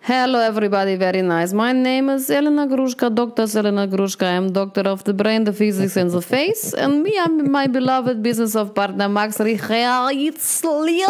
Hello everybody, very nice. My name is Elena Grushka, Dr. Elena Grushka. I am doctor of the brain, the physics and the face. And me and my beloved business of partner Max Richard is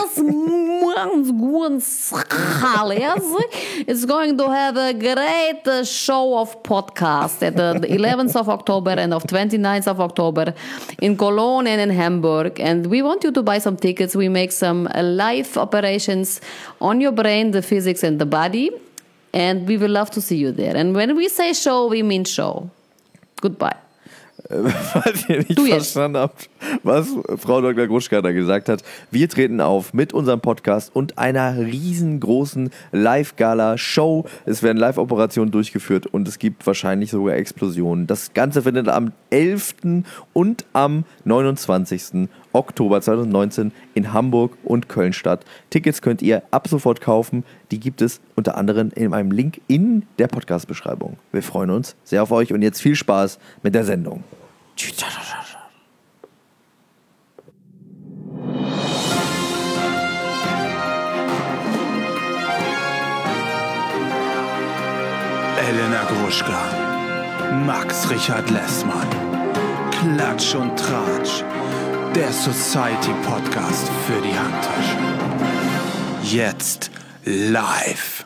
going to have a great show of podcast at the 11th of October and of 29th of October in Cologne and in Hamburg. And we want you to buy some tickets. We make some live operations on your brain, the physics and the body. And we will love to see you there. And when we say show, we mean show. Goodbye. Was ihr nicht verstanden habt, was Frau Dr. Gruschka da gesagt hat. Wir treten auf mit unserem Podcast und einer riesengroßen Live-Gala-Show. Es werden Live-Operationen durchgeführt und es gibt wahrscheinlich sogar Explosionen. Das Ganze findet am 11. und am 29. Oktober 2019 in Hamburg und Köln statt. Tickets könnt ihr ab sofort kaufen. Die gibt es unter anderem in einem Link in der Podcast-Beschreibung. Wir freuen uns sehr auf euch und jetzt viel Spaß mit der Sendung. Elena Gruschka, Max Richard Lessmann, Klatsch und Tratsch, der Society-Podcast für die Handtasche. Jetzt live.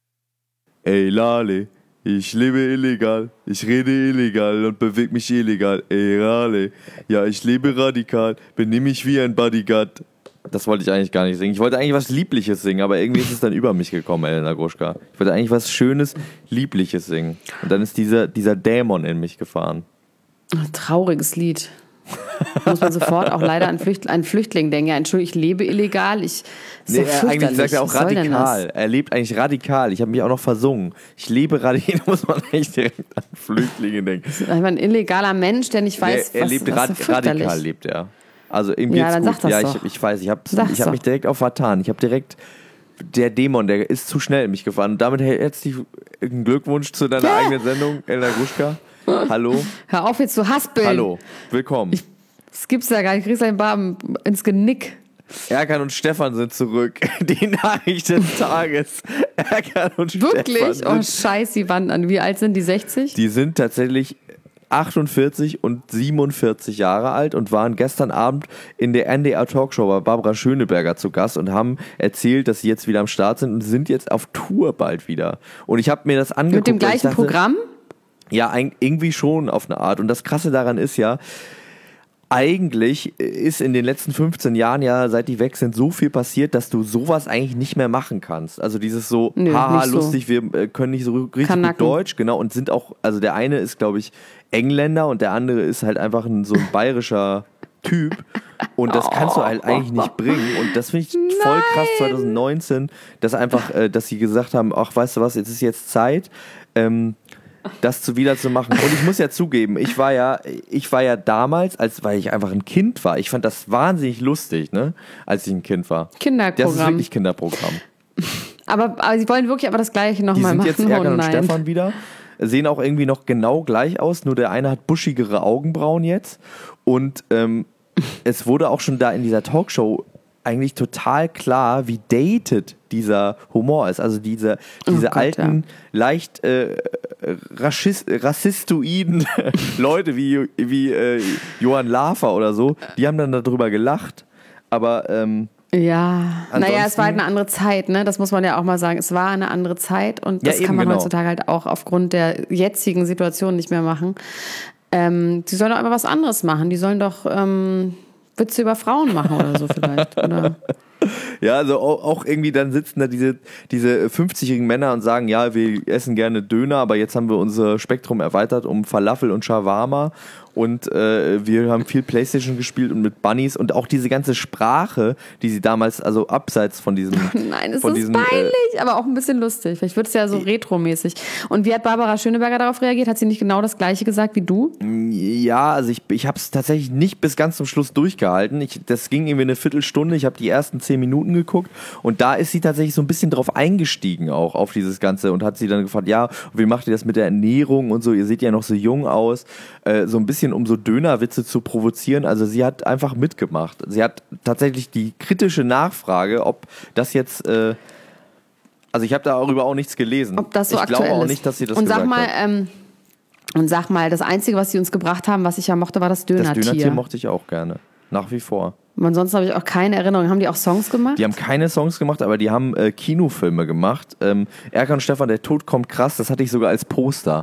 Ey Lale, ich lebe illegal, ich rede illegal und bewege mich illegal. Ey Lale, ja ich lebe radikal, benehme mich wie ein Bodyguard. Das wollte ich eigentlich gar nicht singen. Ich wollte eigentlich was Liebliches singen, aber irgendwie ist es dann über mich gekommen, Elena Gruschka. Ich wollte eigentlich was Schönes, Liebliches singen. Und dann ist dieser Dämon in mich gefahren. Trauriges Lied. Muss man sofort auch leider an einen Flüchtling denken. Ja, Entschuldigung, ich lebe illegal. Eigentlich sagt er auch radikal. Er lebt eigentlich radikal. Ich habe mich auch noch versungen. Ich lebe radikal. Da muss man eigentlich direkt an Flüchtlinge denken. Das ist einfach ein illegaler Mensch, der nicht weiß, er lebt radikal, lebt er. Also ihm geht's dann gut. Sag das ja, doch. Ich weiß, ich habe mich direkt auf vertan. Ich habe direkt der Dämon, der ist zu schnell in mich gefahren. Und damit herzlichen Glückwunsch zu deiner eigenen Sendung, Elena Gruschka. Hallo. Hör auf jetzt zu haspeln. Hallo, willkommen. Das gibt's ja gar nicht. Ich krieg's einen Barben ins Genick. Erkan und Stefan sind zurück. Die Nachricht des Tages. Erkan und Wirklich? Stefan. Oh Scheiß, die Wand an. Wie alt sind die? 60? Die sind tatsächlich 48 und 47 Jahre alt und waren gestern Abend in der NDR Talkshow bei Barbara Schöneberger zu Gast und haben erzählt, dass sie jetzt wieder am Start sind und sind jetzt auf Tour bald wieder. Und ich habe mir das angeguckt. Mit dem gleichen Programm? Ja, irgendwie schon auf eine Art. Und das Krasse daran ist ja, eigentlich ist in den letzten 15 Jahren ja, seit die weg sind, so viel passiert, dass du sowas eigentlich nicht mehr machen kannst. Also dieses so, haha, lustig, so. Wir können nicht so richtig gut Deutsch, genau, und sind auch, also der eine ist, glaube ich, Engländer und der andere ist halt einfach so ein bayerischer Typ. Und das kannst du halt eigentlich nicht bringen. Und das finde ich voll krass 2019, dass einfach, dass sie gesagt haben, ach, weißt du was, jetzt ist Zeit, das wieder zu machen. Und ich muss ja zugeben, ich war ja damals, weil ich einfach ein Kind war, ich fand das wahnsinnig lustig, ne, als ich ein Kind war. Kinderprogramm. Das ist wirklich Kinderprogramm. Aber sie wollen wirklich das Gleiche nochmal machen. Die sind jetzt Erkan und Stefan wieder, sehen auch irgendwie noch genau gleich aus, nur der eine hat buschigere Augenbrauen jetzt. Und es wurde auch schon da in dieser Talkshow eigentlich total klar, wie dated dieser Humor ist. Also diese alten, leicht rassistoiden Leute wie Johann Lafer oder so, die haben dann darüber gelacht. Aber es war halt eine andere Zeit, ne? Das muss man ja auch mal sagen. Es war eine andere Zeit und das kann man heutzutage halt auch aufgrund der jetzigen Situation nicht mehr machen. Die sollen doch einfach was anderes machen. Die sollen doch Witze über Frauen machen oder so vielleicht. Oder? Ja, also auch irgendwie dann sitzen da diese 50-jährigen Männer und sagen, ja, wir essen gerne Döner, aber jetzt haben wir unser Spektrum erweitert um Falafel und Shawarma und wir haben viel Playstation gespielt und mit Bunnies und auch diese ganze Sprache, die sie damals, also abseits von diesem... Nein, es ist peinlich, aber auch ein bisschen lustig. Vielleicht wird es ja so retromäßig. Und wie hat Barbara Schöneberger darauf reagiert? Hat sie nicht genau das Gleiche gesagt wie du? Ja, also ich habe es tatsächlich nicht bis ganz zum Schluss durchgehalten. Das ging irgendwie eine Viertelstunde, ich habe die ersten 10 Minuten geguckt und da ist sie tatsächlich so ein bisschen drauf eingestiegen auch auf dieses Ganze und hat sie dann gefragt, ja, wie macht ihr das mit der Ernährung und so, ihr seht ja noch so jung aus, so ein bisschen um so Dönerwitze zu provozieren, also sie hat einfach mitgemacht. Sie hat tatsächlich die kritische Nachfrage, ob das jetzt Also ich habe darüber auch nichts gelesen. Ob das so ich aktuell glaube auch ist. nicht, dass sie das und gesagt sag mal, hat. Und sag mal, das Einzige, was sie uns gebracht haben, was ich ja mochte, war das Dönertier. Das Dönertier mochte ich auch gerne. Nach wie vor. Und ansonsten habe ich auch keine Erinnerung. Haben die auch Songs gemacht? Die haben keine Songs gemacht, aber die haben Kinofilme gemacht. Erkan und Stefan, der Tod kommt krass, das hatte ich sogar als Poster.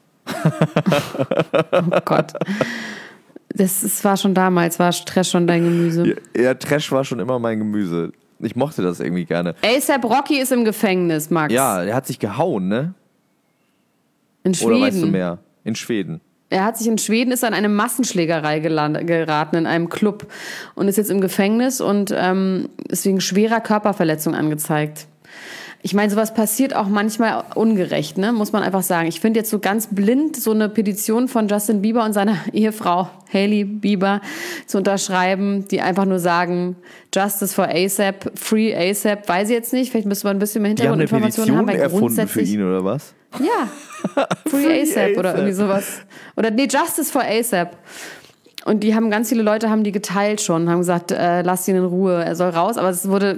Oh Gott. Das war schon damals, war Trash schon dein Gemüse? Ja, Trash war schon immer mein Gemüse. Ich mochte das irgendwie gerne. A$AP Rocky ist im Gefängnis, Max. Ja, der hat sich gehauen, ne? In Schweden. Oder weißt du mehr? In Schweden. Er hat sich in Schweden, ist an eine Massenschlägerei geraten in einem Club und ist jetzt im Gefängnis und ist wegen schwerer Körperverletzung angezeigt. Ich meine, sowas passiert auch manchmal ungerecht, ne? Muss man einfach sagen. Ich finde jetzt so ganz blind so eine Petition von Justin Bieber und seiner Ehefrau Hailey Bieber zu unterschreiben, die einfach nur sagen, Justice for A$AP, Free A$AP, weiß ich jetzt nicht. Vielleicht müsste man ein bisschen mehr Hintergrundinformationen haben. Die haben eine Petition erfunden für ihn, oder was? Ja, Free A$AP oder irgendwie sowas. Oder nee, Justice for A$AP. Und die haben, ganz viele Leute haben die geteilt schon, haben gesagt, lasst ihn in Ruhe, er soll raus. Aber es wurde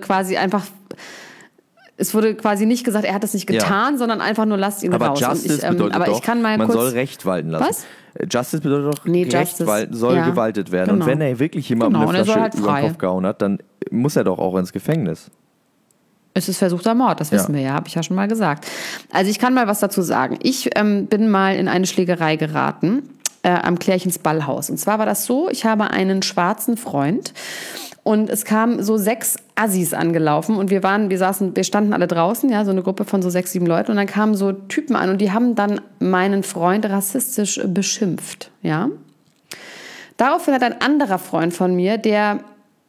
quasi nicht gesagt, er hat das nicht getan, sondern einfach nur, lasst ihn aber raus. Justice bedeutet aber doch, ich kann mal man kurz, soll Recht walten lassen. Was? Justice bedeutet doch, Nee, Recht Justice, soll ja, gewaltet werden. genau. Und wenn er wirklich jemandem Genau, eine und er soll Flasche halt über den frei. Kopf gehauen hat, dann muss er doch auch ins Gefängnis. Es ist versuchter Mord, das wissen wir ja, habe ich ja schon mal gesagt. Also ich kann mal was dazu sagen. Ich bin mal in eine Schlägerei geraten am Klärchens Ballhaus. Und zwar war das so, ich habe einen schwarzen Freund und es kamen so 6 Assis angelaufen und wir standen alle draußen, ja, so eine Gruppe von so 6, 7 Leuten und dann kamen so Typen an und die haben dann meinen Freund rassistisch beschimpft, ja. Daraufhin hat ein anderer Freund von mir, der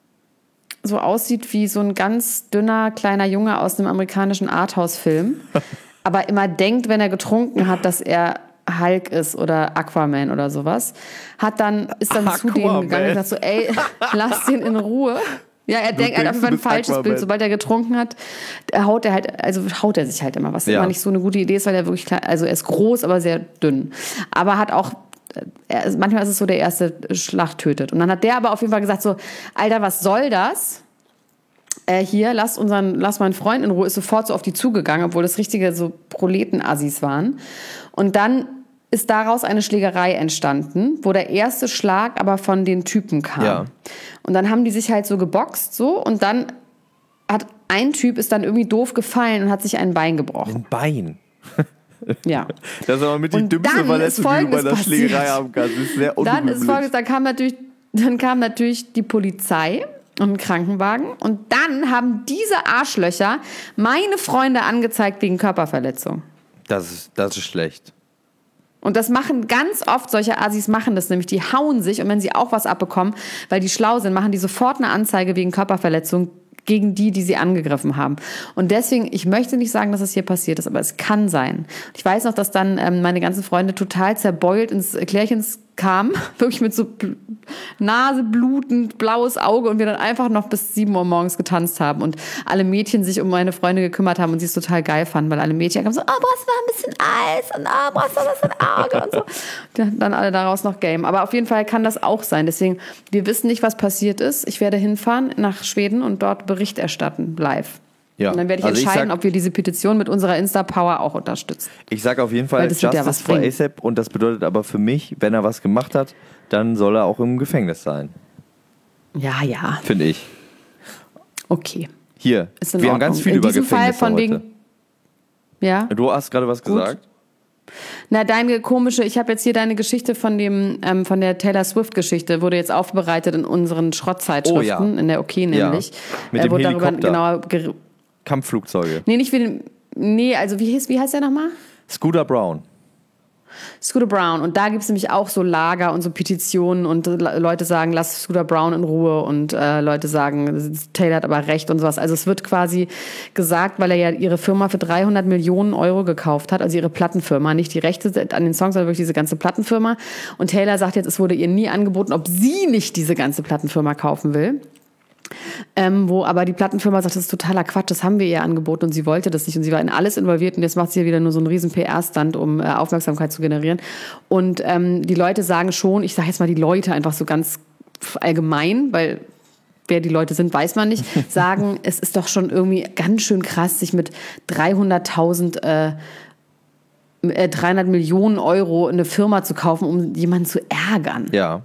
so aussieht wie so ein ganz dünner, kleiner Junge aus einem amerikanischen Arthouse-Film, aber immer denkt, wenn er getrunken hat, dass er Hulk ist oder Aquaman oder sowas, ist dann zu denen gegangen und gesagt so, ey, lass den in Ruhe. Ja, er denkt, er hat einfach ein falsches Bild. Sobald er getrunken hat, haut er sich halt immer, was immer nicht so eine gute Idee ist, weil er wirklich klein, also er ist groß, aber sehr dünn. Aber hat auch, manchmal ist es so, der erste Schlag tötet. Und dann hat der aber auf jeden Fall gesagt so, Alter, was soll das? Hier, lass meinen Freund in Ruhe, ist sofort so auf die zugegangen, obwohl das richtige so Proleten-Assis waren. Und dann ist daraus eine Schlägerei entstanden, wo der erste Schlag aber von den Typen kam. Ja. Und dann haben die sich halt so geboxt, so, und dann hat ein Typ ist dann irgendwie doof gefallen und hat sich ein Bein gebrochen. Ein Bein? Ja. Das ist aber mit die dümmste Verletzung, die du bei der Schlägerei haben kannst. Das ist sehr unüblich. Dann kam natürlich die Polizei und ein Krankenwagen und dann haben diese Arschlöcher meine Freunde angezeigt wegen Körperverletzung. Das ist schlecht. Und das machen ganz oft, solche Assis machen das nämlich, die hauen sich und wenn sie auch was abbekommen, weil die schlau sind, machen die sofort eine Anzeige wegen Körperverletzung gegen die sie angegriffen haben. Und deswegen, ich möchte nicht sagen, dass es hier passiert ist, aber es kann sein. Ich weiß noch, dass dann meine ganzen Freunde total zerbeult ins Klärchens kamen, wirklich mit so naseblutend, blaues Auge und wir dann einfach noch bis 7 Uhr morgens getanzt haben und alle Mädchen sich um meine Freunde gekümmert haben und sie es total geil fanden, weil alle Mädchen kamen so, brauchst du noch ein bisschen Eis und brauchst du das für ein Auge und so. Dann alle daraus noch Game. Aber auf jeden Fall kann das auch sein. Deswegen, wir wissen nicht, was passiert ist. Ich werde hinfahren nach Schweden und dort Bericht erstatten, live. Ja. Und dann werde ich entscheiden, ob wir diese Petition mit unserer Insta-Power auch unterstützen. Ich sage auf jeden Fall Justice for A$AP und das bedeutet aber für mich, wenn er was gemacht hat, dann soll er auch im Gefängnis sein. Ja. Finde ich. Okay. Hier, wir haben ganz viel über Gefängnisse Fall von heute. Wegen, ja? Du hast gerade was gesagt? Na, ich habe jetzt hier deine Geschichte von der Taylor Swift-Geschichte, wurde jetzt aufbereitet in unseren Schrottzeitschriften, in der OK nämlich. Ja. Mit dem Helikopter. Genauer Kampfflugzeuge. Also wie heißt der nochmal? Scooter Braun. Scooter Braun. Und da gibt es nämlich auch so Lager und so Petitionen und Leute sagen, lass Scooter Braun in Ruhe und Leute sagen, Taylor hat aber recht und sowas. Also es wird quasi gesagt, weil er ja ihre Firma für 300 Millionen Euro gekauft hat, also ihre Plattenfirma, nicht die Rechte an den Songs, sondern wirklich diese ganze Plattenfirma. Und Taylor sagt jetzt, es wurde ihr nie angeboten, ob sie nicht diese ganze Plattenfirma kaufen will. Wo aber die Plattenfirma sagt, das ist totaler Quatsch, das haben wir ihr angeboten und sie wollte das nicht und sie war in alles involviert und jetzt macht sie ja wieder nur so einen riesen PR-Stunt, um Aufmerksamkeit zu generieren. Und die Leute sagen schon, ich sage jetzt mal die Leute einfach so ganz allgemein, weil wer die Leute sind, weiß man nicht, sagen, es ist doch schon irgendwie ganz schön krass, sich mit 300 Millionen Euro eine Firma zu kaufen, um jemanden zu ärgern. Ja.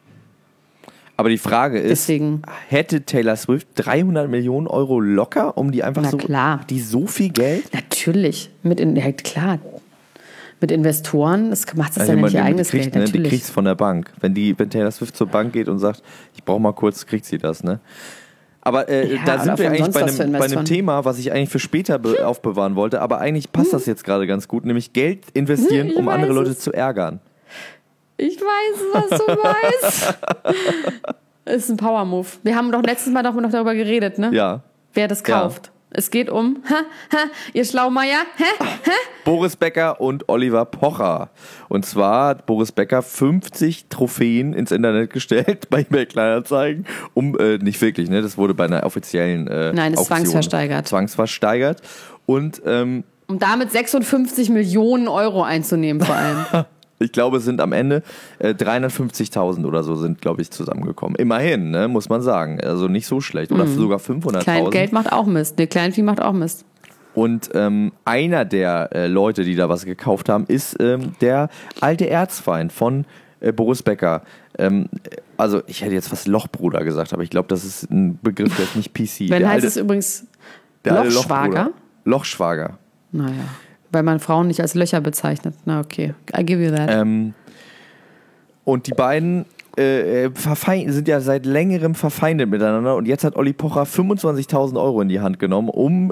Aber die Frage ist, Deswegen. Hätte Taylor Swift 300 Millionen Euro locker, um die einfach Na klar. Die so viel Geld? Natürlich. Klar. Mit Investoren, das macht das ja nicht ihr eigenes Geld. Ne? Natürlich. Die kriegst von der Bank. Wenn Taylor Swift zur Bank geht und sagt, ich brauche mal kurz, kriegt sie das, ne? Aber da sind wir eigentlich bei einem Thema, was ich eigentlich für später aufbewahren wollte, aber eigentlich passt das jetzt gerade ganz gut, nämlich Geld investieren, um andere Leute zu ärgern. Ich weiß, was du weißt. Das ist ein Power-Move. Wir haben doch letztes Mal noch darüber geredet, ne? Ja. Wer das kauft. Ja. Es geht um, ihr Schlaumeier, Boris Becker und Oliver Pocher. Und zwar hat Boris Becker 50 Trophäen ins Internet gestellt bei eBay Kleinanzeigen, nicht wirklich, ne? Das wurde bei einer offiziellen Nein, das ist zwangsversteigert. Und um damit 56 Millionen Euro einzunehmen vor allem. Ich glaube, es sind am Ende 350.000 oder so sind, glaube ich, zusammengekommen. Immerhin, ne, muss man sagen. Also nicht so schlecht. Oder sogar 500.000. Kleingeld macht auch Mist. Ne, Kleinvieh macht auch Mist. Und einer der Leute, die da was gekauft haben, ist der alte Erzfeind von Boris Becker. Also ich hätte jetzt fast Lochbruder gesagt, aber ich glaube, das ist ein Begriff, der ist nicht PC. Wenn heißt es übrigens Lochschwager? Lochschwager. Naja. Weil man Frauen nicht als Löcher bezeichnet. Na okay, I give you that. Und die beiden sind ja seit längerem verfeindet miteinander und jetzt hat Olli Pocher 25.000 Euro in die Hand genommen, um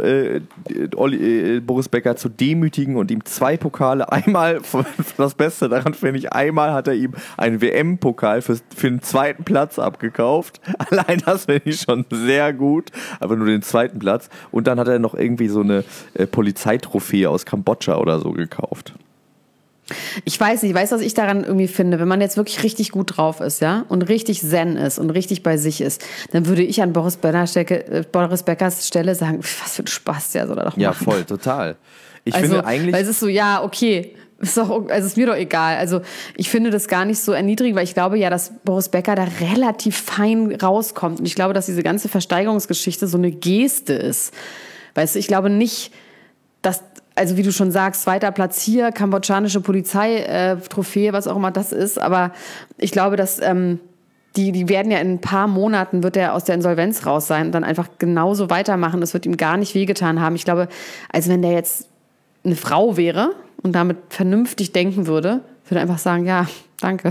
Boris Becker zu demütigen und ihm 2 Pokale, einmal, das Beste daran finde ich, einmal hat er ihm einen WM-Pokal für den 2. Platz abgekauft. Allein das finde ich schon sehr gut, aber nur den 2. Platz. Und dann hat er noch irgendwie so eine Polizeitrophäe aus Kambodscha oder so gekauft. Ich weiß nicht, was ich daran irgendwie finde, wenn man jetzt wirklich richtig gut drauf ist, ja, und richtig zen ist und richtig bei sich ist, dann würde ich an Boris Beckers Stelle sagen, was für ein Spaß der soll da doch machen. Ja, voll, total. Ich finde eigentlich... Weil es ist so, ja, okay, ist mir doch egal. Also ich finde das gar nicht so erniedrigend, weil ich glaube ja, dass Boris Becker da relativ fein rauskommt und ich glaube, dass diese ganze Versteigerungsgeschichte so eine Geste ist. Weißt du, ich glaube nicht, dass... Also wie du schon sagst, 2. Platz hier, kambodschanische Polizeitrophäe, was auch immer das ist. Aber ich glaube, dass die werden ja in ein paar Monaten, wird er aus der Insolvenz raus sein und dann einfach genauso weitermachen. Das wird ihm gar nicht wehgetan haben. Ich glaube, als wenn der jetzt eine Frau wäre und damit vernünftig denken würde er einfach sagen, ja, danke.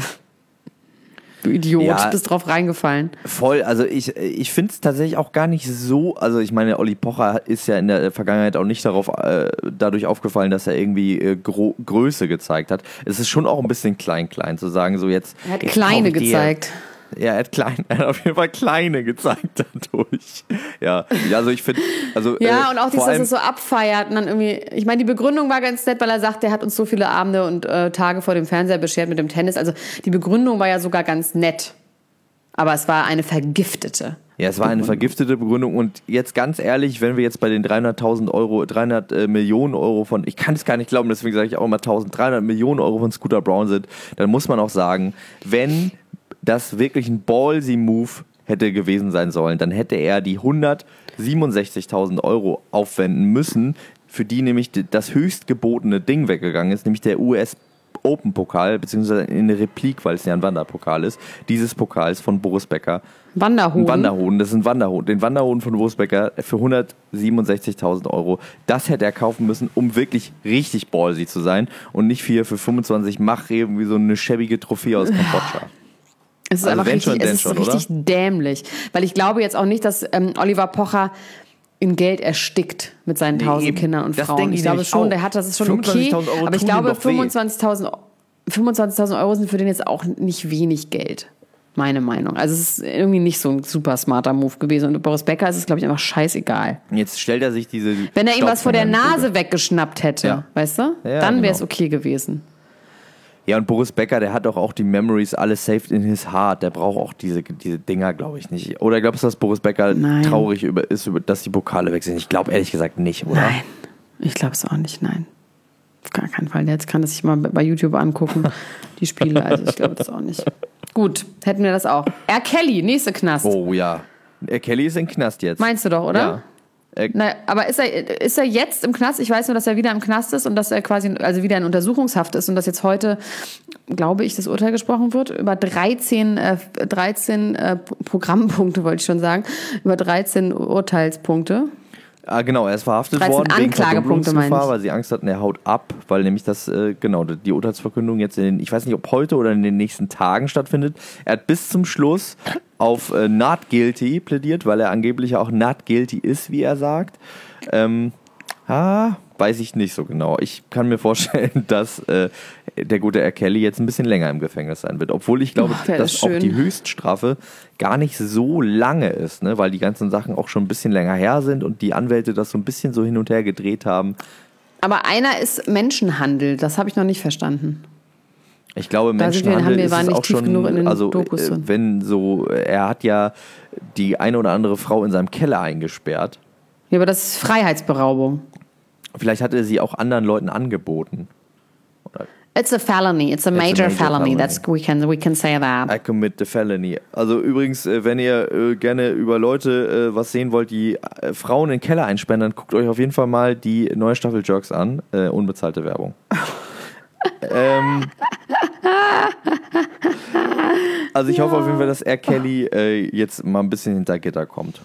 Du Idiot, ja, bist drauf reingefallen. Voll, also ich finde es tatsächlich auch gar nicht so, also ich meine, Olli Pocher ist ja in der Vergangenheit auch nicht dadurch aufgefallen, dass er irgendwie Größe gezeigt hat. Es ist schon auch ein bisschen klein zu sagen, so jetzt... Er hat Kleine gezeigt. Ja, er hat auf jeden Fall Kleine gezeigt dadurch. Ja, also ich finde... Also, ja, und auch dass es so abfeiert und dann irgendwie... Ich meine, die Begründung war ganz nett, weil er sagt, er hat uns so viele Abende und Tage vor dem Fernseher beschert mit dem Tennis. Also die Begründung war ja sogar ganz nett. Aber es war eine vergiftete. Ja, es war eine vergiftete Begründung und jetzt ganz ehrlich, wenn wir jetzt bei den 300 Millionen Euro von, ich kann es gar nicht glauben, deswegen sage ich auch immer 300 Millionen Euro von Scooter Braun sind, dann muss man auch sagen, wenn das wirklich ein ballsy Move hätte gewesen sein sollen, dann hätte er die 167.000 Euro aufwenden müssen, für die nämlich das höchst gebotene Ding weggegangen ist, nämlich der US Open Pokal, beziehungsweise in eine Replik, weil es ja ein Wanderpokal ist, dieses Pokals von Boris Becker. Wanderhoden, das ist ein Wanderhoden. Den Wanderhoden von Boris Becker für 167.000 Euro. Das hätte er kaufen müssen, um wirklich richtig ballsy zu sein und nicht für 25 Mach irgendwie so eine schäbige Trophäe aus Kambodscha. Es ist einfach richtig dämlich. Weil ich glaube jetzt auch nicht, dass Oliver Pocher in Geld erstickt mit seinen 1000 Kindern und Frauen. Ich glaube schon, das ist schon okay. Aber ich glaube, 25.000 Euro sind für den jetzt auch nicht wenig Geld. Meine Meinung. Also es ist irgendwie nicht so ein super smarter Move gewesen. Und Boris Becker ist es, glaube ich, einfach scheißegal. Jetzt stellt er sich diese... Wenn er ihm was vor der Nase weggeschnappt hätte, weißt du? Ja, dann wäre es okay gewesen. Ja, und Boris Becker, der hat doch auch die Memories alle saved in his heart. Der braucht auch diese Dinger, glaube ich, nicht. Oder glaubst du, dass Boris Becker traurig ist, dass die Pokale weg sind? Ich glaube ehrlich gesagt nicht, oder? Nein, ich glaube es auch nicht, nein. Auf gar keinen Fall. Jetzt kann das sich mal bei YouTube angucken, die Spiele. Also ich glaube das auch nicht. Gut, hätten wir das auch. R. Kelly, nächste Knast. Oh ja. Kelly ist im Knast jetzt. Meinst du doch, oder? Ja. Aber ist er jetzt im Knast? Ich weiß nur, dass er wieder im Knast ist und dass er quasi wieder in Untersuchungshaft ist und dass jetzt heute, glaube ich, das Urteil gesprochen wird über 13 Programmpunkte, wollte ich schon sagen, über 13 Urteilspunkte. Genau, er ist verhaftet worden wegen Anklagepunkte, weil sie Angst hatten, er haut ab, weil nämlich die Urteilsverkündung jetzt ich weiß nicht, ob heute oder in den nächsten Tagen stattfindet. Er hat bis zum Schluss auf not guilty plädiert, weil er angeblich auch not guilty ist, wie er sagt. Weiß ich nicht so genau. Ich kann mir vorstellen, dass der gute R. Kelly jetzt ein bisschen länger im Gefängnis sein wird. Obwohl ich glaube, dass auch die Höchststrafe gar nicht so lange ist, ne? Weil die ganzen Sachen auch schon ein bisschen länger her sind und die Anwälte das so ein bisschen so hin und her gedreht haben. Aber einer ist Menschenhandel, das habe ich noch nicht verstanden. Ich glaube, Menschenhandel ist es auch schon, Dokus er hat ja die eine oder andere Frau in seinem Keller eingesperrt. Ja, aber das ist Freiheitsberaubung. Vielleicht hat er sie auch anderen Leuten angeboten. Oder It's a felony. It's a major felony. We can say that. I commit the felony. Also übrigens, wenn ihr gerne über Leute was sehen wollt, die Frauen in den Keller einsperren, dann guckt euch auf jeden Fall mal die neue Staffel Jerks an. Unbezahlte Werbung. Also ich hoffe auf jeden Fall, dass R. Kelly jetzt mal ein bisschen hinter Gitter kommt.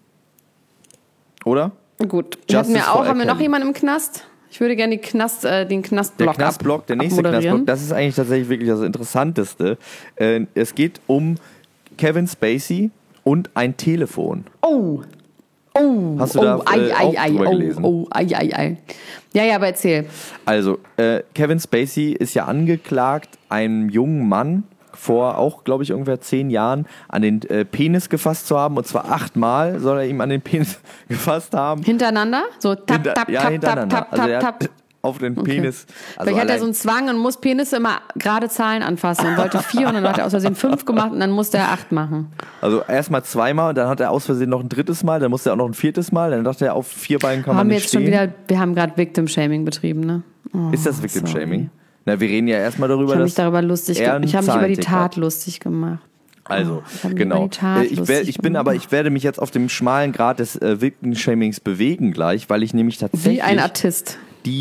Oder? Gut. Haben wir noch jemanden im Knast? Ich würde gerne den Knastblock Der Knastblock, der nächste Knastblock, das ist eigentlich tatsächlich wirklich das Interessanteste. Es geht um Kevin Spacey und ein Telefon. Hast du da auch drüber gelesen? Ja, aber erzähl. Also, Kevin Spacey ist ja angeklagt, einem jungen Mann vor auch, glaube ich, ungefähr 10 Jahren an den Penis gefasst zu haben. Und zwar 8-mal soll er ihm an den Penis gefasst haben. Hintereinander? So tap, tap, hintereinander. tap, tap, tap. Auf den Penis. Also vielleicht hat er so einen Zwang und muss Penisse immer gerade Zahlen anfassen und wollte 4 und dann hat er aus Versehen 5 gemacht und dann musste er 8 machen. Also erstmal 2-mal und dann hat er aus Versehen noch ein 3. Mal, dann musste er auch noch ein 4. Mal, dann dachte er, auf 4 Beinen kann man nicht stehen. Wir haben gerade Victim-Shaming betrieben, ne? Ist das Victim-Shaming? Na, wir reden ja erstmal darüber, ich habe mich über die Tat lustig gemacht. Also, genau. Ich werde mich jetzt auf dem schmalen Grat des Victim-Shamings bewegen gleich, weil ich nämlich tatsächlich... Wie ein Artist.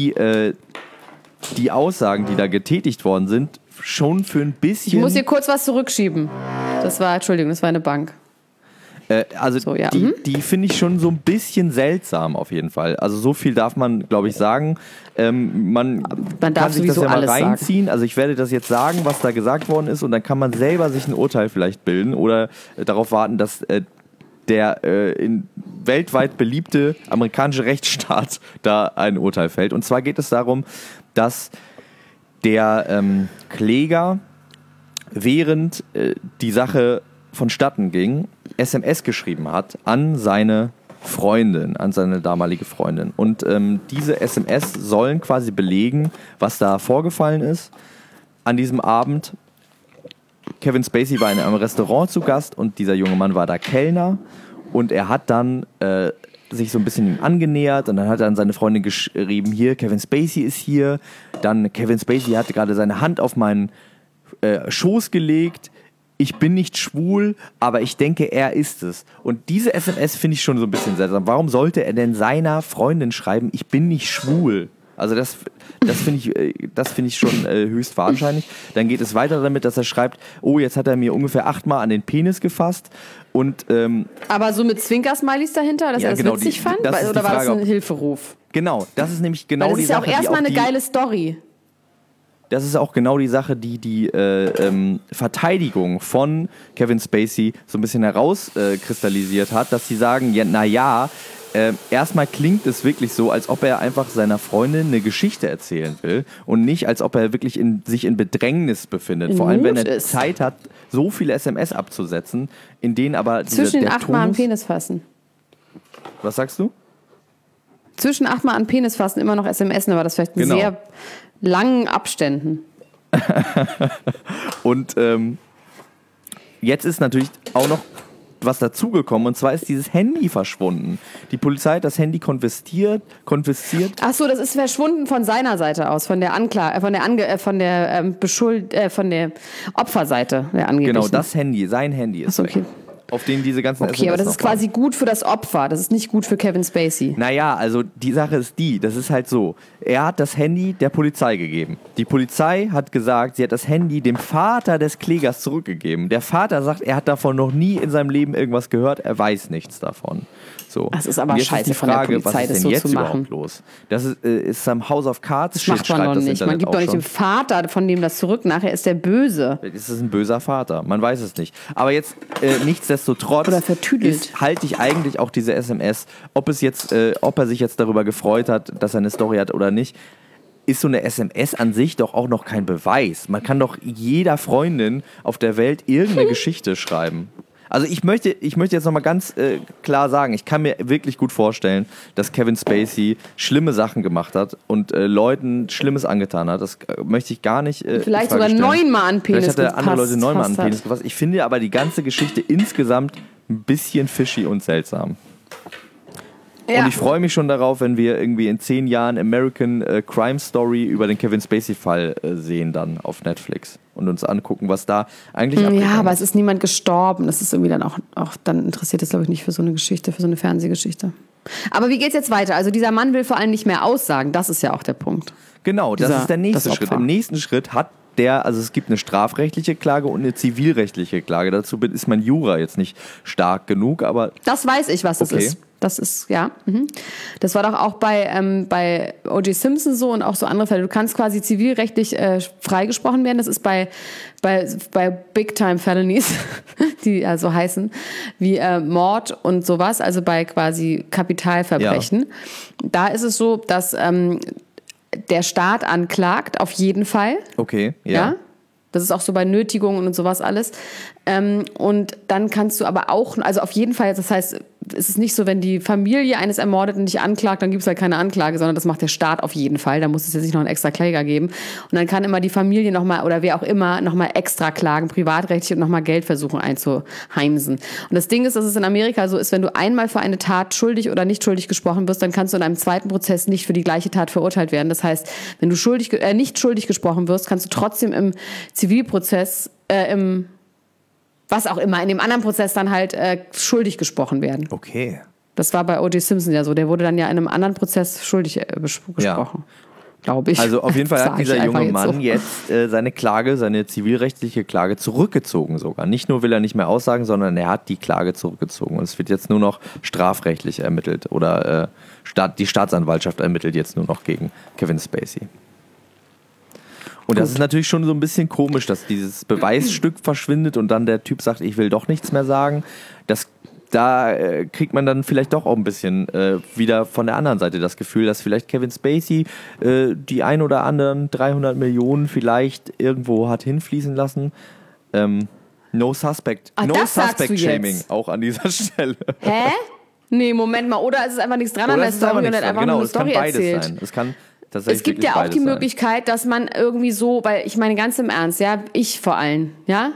Die Aussagen, die da getätigt worden sind, schon für ein bisschen... Ich muss hier kurz was zurückschieben. Das war eine Bank. Die finde ich schon so ein bisschen seltsam auf jeden Fall. Also so viel darf man, glaube ich, sagen. Man kann sich das ja mal reinziehen. Sagen. Also ich werde das jetzt sagen, was da gesagt worden ist und dann kann man selber sich ein Urteil vielleicht bilden oder darauf warten, dass der weltweit beliebte amerikanische Rechtsstaat da ein Urteil fällt. Und zwar geht es darum, dass der Kläger, während die Sache vonstatten ging, SMS geschrieben hat an seine Freundin, an seine damalige Freundin. Und diese SMS sollen quasi belegen, was da vorgefallen ist an diesem Abend. Kevin Spacey war in einem Restaurant zu Gast und dieser junge Mann war da Kellner und er hat dann sich so ein bisschen ihm angenähert und dann hat er an seine Freundin geschrieben, hier, Kevin Spacey ist hier. Dann Kevin Spacey hatte gerade seine Hand auf meinen Schoß gelegt. Ich bin nicht schwul, aber ich denke, er ist es. Und diese SMS finde ich schon so ein bisschen seltsam. Warum sollte er denn seiner Freundin schreiben, ich bin nicht schwul? Also das finde ich schon höchst wahrscheinlich. Dann geht es weiter damit, dass er schreibt, oh, jetzt hat er mir ungefähr 8-mal an den Penis gefasst. Und, aber so mit Zwinker-Smileys dahinter, dass er das witzig fand? Oder war das ein Hilferuf? Genau, das ist nämlich genau die Sache. Das ist ja auch erstmal eine geile Story. Das ist auch genau die Sache, die Verteidigung von Kevin Spacey so ein bisschen herauskristallisiert hat, dass sie sagen, erstmal klingt es wirklich so, als ob er einfach seiner Freundin eine Geschichte erzählen will und nicht, als ob er wirklich sich in Bedrängnis befindet. Vor allem, wenn er Zeit hat, so viele SMS abzusetzen, in denen aber zwischen den 8-mal an Penis fassen. Was sagst du? Zwischen 8-mal an Penis fassen immer noch SMS, aber das vielleicht in sehr langen Abständen. Und jetzt ist natürlich auch noch was dazugekommen und zwar ist dieses Handy verschwunden. Die Polizei hat das Handy konfisziert. Ach so, das ist verschwunden von seiner Seite aus, von der Opferseite der Angeblichen. Genau, sein Handy ist weg. Okay. auf denen diese ganzen Okay, aber das ist quasi gut für das Opfer. Das ist nicht gut für Kevin Spacey. Naja, also die Sache ist das ist halt so. Er hat das Handy der Polizei gegeben. Die Polizei hat gesagt, sie hat das Handy dem Vater des Klägers zurückgegeben. Der Vater sagt, er hat davon noch nie in seinem Leben irgendwas gehört, er weiß nichts davon. So. Das ist aber scheiße von der Polizei, das so zu machen. Los? Das ist House of Cards. Das macht man doch nicht. Man gibt doch nicht dem Vater von dem das zurück. Nachher ist der böse. Es ist ein böser Vater. Man weiß es nicht. Aber jetzt nichtsdestotrotz halte ich eigentlich auch diese SMS, ob er sich jetzt darüber gefreut hat, dass er eine Story hat oder nicht, ist so eine SMS an sich doch auch noch kein Beweis. Man kann doch jeder Freundin auf der Welt irgendeine Geschichte schreiben. Also ich möchte jetzt nochmal ganz klar sagen, ich kann mir wirklich gut vorstellen, dass Kevin Spacey schlimme Sachen gemacht hat und Leuten Schlimmes angetan hat. Das möchte ich gar nicht vielleicht sogar 9-mal an Penis gefasst. Vielleicht hat er andere Leute 9-mal an Penis gefasst. Ich finde aber die ganze Geschichte insgesamt ein bisschen fishy und seltsam. Ja. Und ich freue mich schon darauf, wenn wir irgendwie in 10 Jahren American Crime Story über den Kevin Spacey-Fall sehen dann auf Netflix und uns angucken, was da eigentlich abgegangen ist. Ja, aber es ist niemand gestorben. Das ist irgendwie dann auch dann interessiert es, glaube ich, nicht für so eine Geschichte, für so eine Fernsehgeschichte. Aber wie geht's jetzt weiter? Also dieser Mann will vor allem nicht mehr aussagen. Das ist ja auch der Punkt. Genau, das ist der nächste Schritt. Im nächsten Schritt hat also es gibt eine strafrechtliche Klage und eine zivilrechtliche Klage. Dazu ist mein Jura jetzt nicht stark genug, aber... Das weiß ich, was das ist. Das ist, ja. Das war doch auch bei O.J. Simpson so und auch so andere Fälle. Du kannst quasi zivilrechtlich freigesprochen werden. Das ist bei Big-Time Felonies, die also heißen, wie Mord und sowas, also bei quasi Kapitalverbrechen. Ja. Da ist es so, dass der Staat anklagt, auf jeden Fall. Okay, ja. Das ist auch so bei Nötigungen und sowas alles. Und dann kannst du aber auch, also auf jeden Fall, das heißt, es ist nicht so, wenn die Familie eines Ermordeten dich anklagt, dann gibt es halt keine Anklage, sondern das macht der Staat auf jeden Fall. Da muss es jetzt nicht noch einen extra Kläger geben. Und dann kann immer die Familie nochmal, oder wer auch immer, nochmal extra klagen, privatrechtlich und nochmal Geld versuchen einzuheimsen. Und das Ding ist, dass es in Amerika so ist, wenn du einmal für eine Tat schuldig oder nicht schuldig gesprochen wirst, dann kannst du in einem zweiten Prozess nicht für die gleiche Tat verurteilt werden. Das heißt, wenn du nicht schuldig gesprochen wirst, kannst du trotzdem im Zivilprozess, was auch immer, in dem anderen Prozess dann halt schuldig gesprochen werden. Okay. Das war bei O.J. Simpson ja so. Der wurde dann ja in einem anderen Prozess schuldig gesprochen. Ja. Glaube ich. Also auf jeden Fall hat dieser junge Mann jetzt seine zivilrechtliche Klage zurückgezogen sogar. Nicht nur will er nicht mehr aussagen, sondern er hat die Klage zurückgezogen. Und es wird jetzt nur noch strafrechtlich ermittelt oder die Staatsanwaltschaft ermittelt jetzt nur noch gegen Kevin Spacey. Und das ist natürlich schon so ein bisschen komisch, dass dieses Beweisstück verschwindet und dann der Typ sagt, ich will doch nichts mehr sagen. Da kriegt man dann vielleicht doch auch ein bisschen wieder von der anderen Seite das Gefühl, dass vielleicht Kevin Spacey die ein oder anderen 300 Millionen vielleicht irgendwo hat hinfließen lassen. No Suspect Shaming auch an dieser Stelle. Hä? Nee, Moment mal. Oder ist es einfach nichts dran an der Story und hat einfach nur eine Story erzählt? Es gibt ja auch die Möglichkeit, dass man irgendwie so, weil ich meine ganz im Ernst, ja, ich vor allem, ja,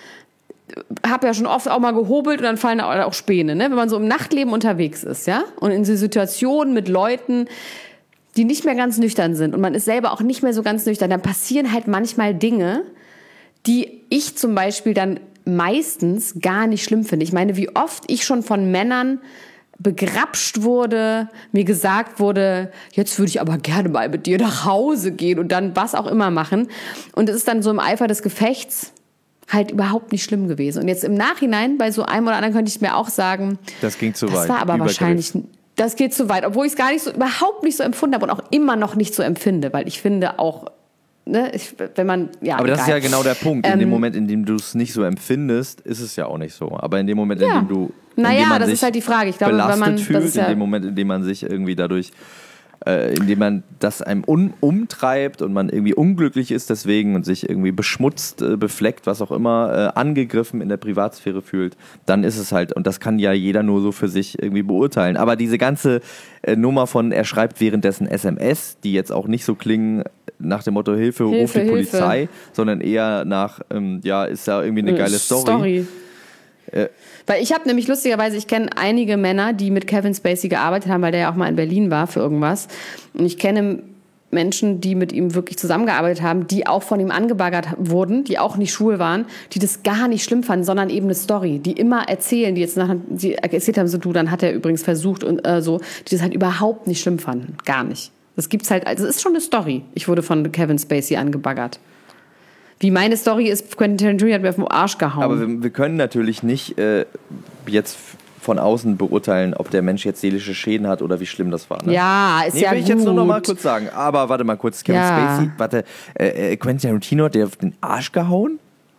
habe ja schon oft auch mal gehobelt und dann fallen auch Späne, ne? Wenn man so im Nachtleben unterwegs ist, ja, und in so Situationen mit Leuten, die nicht mehr ganz nüchtern sind und man ist selber auch nicht mehr so ganz nüchtern, dann passieren halt manchmal Dinge, die ich zum Beispiel dann meistens gar nicht schlimm finde. Ich meine, wie oft ich schon von Männern begrapscht wurde, mir gesagt wurde, jetzt würde ich aber gerne mal mit dir nach Hause gehen und dann was auch immer machen. Und es ist dann so im Eifer des Gefechts halt überhaupt nicht schlimm gewesen. Und jetzt im Nachhinein, bei so einem oder anderen könnte ich mir auch sagen, das ging zu weit. Das war aber wahrscheinlich, das geht zu weit, obwohl ich es gar nicht so, überhaupt nicht so empfunden habe und auch immer noch nicht so empfinde, weil ich finde auch, ne, wenn man, ja. Aber das ist ja genau der Punkt. In dem Moment, in dem du es nicht so empfindest, ist es ja auch nicht so. Aber in dem Moment, in dem du das ist halt die Frage. Ich glaube, belastet wenn man fühlt, das ist ja in dem Moment, in dem man sich irgendwie dadurch, indem man das einem umtreibt und man irgendwie unglücklich ist deswegen und sich irgendwie beschmutzt, befleckt, was auch immer, angegriffen in der Privatsphäre fühlt, dann ist es halt, und das kann ja jeder nur so für sich irgendwie beurteilen. Aber diese ganze Nummer von, er schreibt währenddessen SMS, die jetzt auch nicht so klingen nach dem Motto Hilfe, ruft die Polizei, sondern eher nach, ist ja irgendwie eine geile Story. Weil ich habe nämlich lustigerweise, ich kenne einige Männer, die mit Kevin Spacey gearbeitet haben, weil der ja auch mal in Berlin war für irgendwas. Und ich kenne Menschen, die mit ihm wirklich zusammengearbeitet haben, die auch von ihm angebaggert wurden, die auch nicht schwul waren, die das gar nicht schlimm fanden, sondern eben eine Story, die immer erzählen, die jetzt nachher die erzählt haben, so du, dann hat er übrigens versucht und so, die das halt überhaupt nicht schlimm fanden, gar nicht. Das gibt's halt, also es ist schon eine Story. Ich wurde von Kevin Spacey angebaggert. Wie meine Story ist, Quentin Tarantino hat mir auf den Arsch gehauen. Aber wir können natürlich nicht jetzt von außen beurteilen, ob der Mensch jetzt seelische Schäden hat oder wie schlimm das war. Ne? Ja, ist ja will gut. ich jetzt nur noch mal kurz sagen. Aber warte mal kurz, Kevin Spacey, Quentin Tarantino hat dir auf den Arsch gehauen?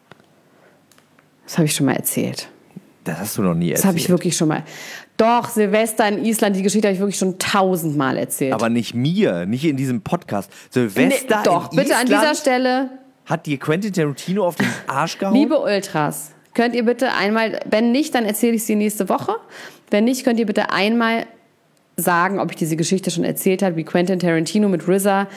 Das habe ich schon mal erzählt. Das hast du noch nie erzählt. Das habe ich wirklich schon mal. Doch, Silvester in Island, die Geschichte habe ich wirklich schon 1000-mal erzählt. Aber nicht mir, nicht in diesem Podcast. Silvester doch, in bitte Island an dieser Stelle. Hat dir Quentin Tarantino auf den Arsch gehauen? Liebe Ultras, könnt ihr bitte einmal, wenn nicht, dann erzähle ich sie nächste Woche. Wenn nicht, könnt ihr bitte einmal sagen, ob ich diese Geschichte schon erzählt habe, wie Quentin Tarantino mit RZA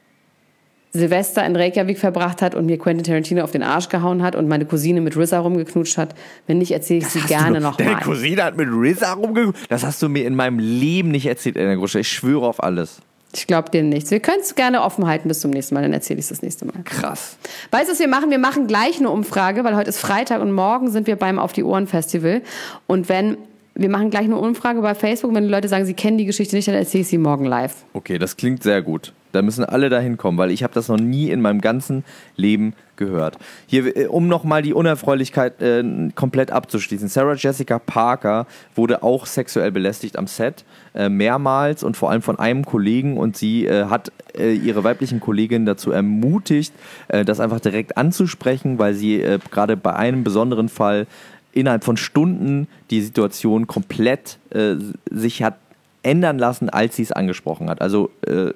Silvester in Reykjavik verbracht hat und mir Quentin Tarantino auf den Arsch gehauen hat und meine Cousine mit RZA rumgeknutscht hat. Wenn nicht, erzähle ich sie gerne nochmal. Deine Cousine hat mit RZA rumgeknutscht? Das hast du mir in meinem Leben nicht erzählt, Elena Gruschka. Ich schwöre auf alles. Ich glaube dir nichts. Wir können es gerne offen halten bis zum nächsten Mal, dann erzähle ich es das nächste Mal. Krass. Weißt du, was wir machen? Wir machen gleich eine Umfrage, weil heute ist Freitag und morgen sind wir beim Auf die Ohren Festival. Und wir machen gleich eine Umfrage bei Facebook, wenn die Leute sagen, sie kennen die Geschichte nicht, dann erzähle ich sie morgen live. Okay, das klingt sehr gut. Da müssen alle dahin kommen, weil ich habe das noch nie in meinem ganzen Leben gehört. Hier, um nochmal die Unerfreulichkeit komplett abzuschließen. Sarah Jessica Parker wurde auch sexuell belästigt am Set, mehrmals und vor allem von einem Kollegen, und sie hat ihre weiblichen Kolleginnen dazu ermutigt, das einfach direkt anzusprechen, weil sie gerade bei einem besonderen Fall innerhalb von Stunden die Situation komplett sich hat ändern lassen, als sie es angesprochen hat. Also